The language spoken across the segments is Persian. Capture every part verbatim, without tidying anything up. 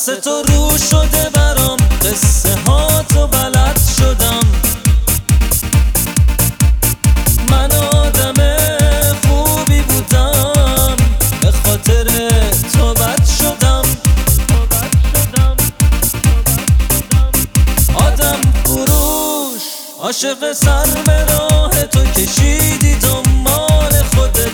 دست تو رو شده برام، قصه ها تو بلد شدم. من آدم خوبی بودم، به خاطر تو بد شدم. آدم فروش عاشق سر به راه تو کشیدی دنبال خودت.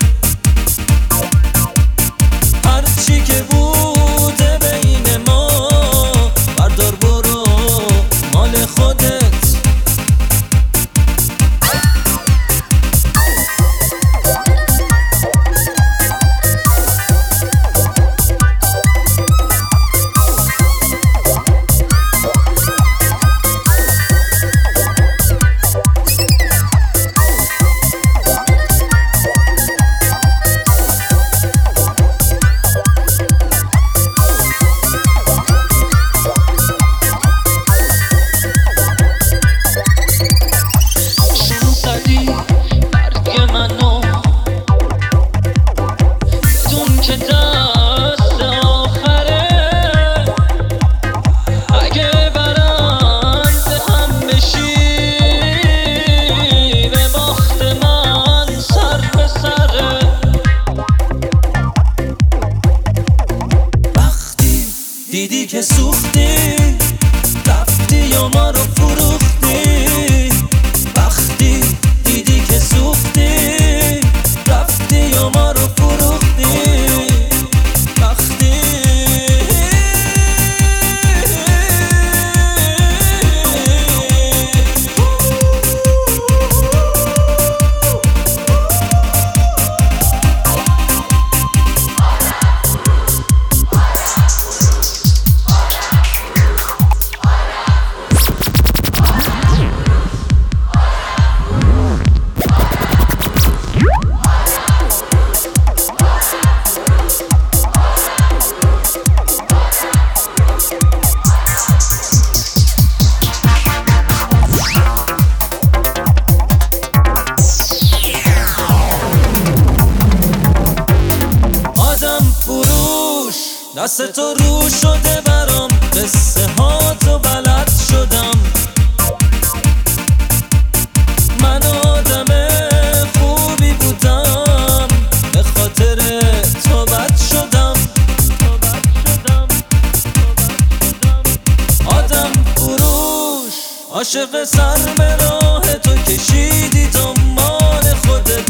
هرچی که بوده بین ما بردار برو مال خودت. دیدی که سوختی، رفتی یا ما رو فروختی. وقتی دیدی که سوختی، رفتی یا ما رو فروختی. وقتی دست تو رو شده برام، قصه ها تو بلد شدم. من آدم خوبی بودم، به خاطر تو بد شدم. آدم فروش عاشق سر به راه تو کشیدی دنبال خودت.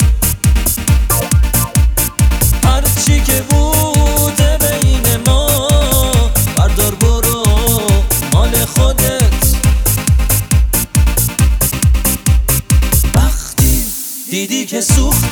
هرچی که بوده بین ما بردار برو مال خودت. وقتی دیدی که سوخت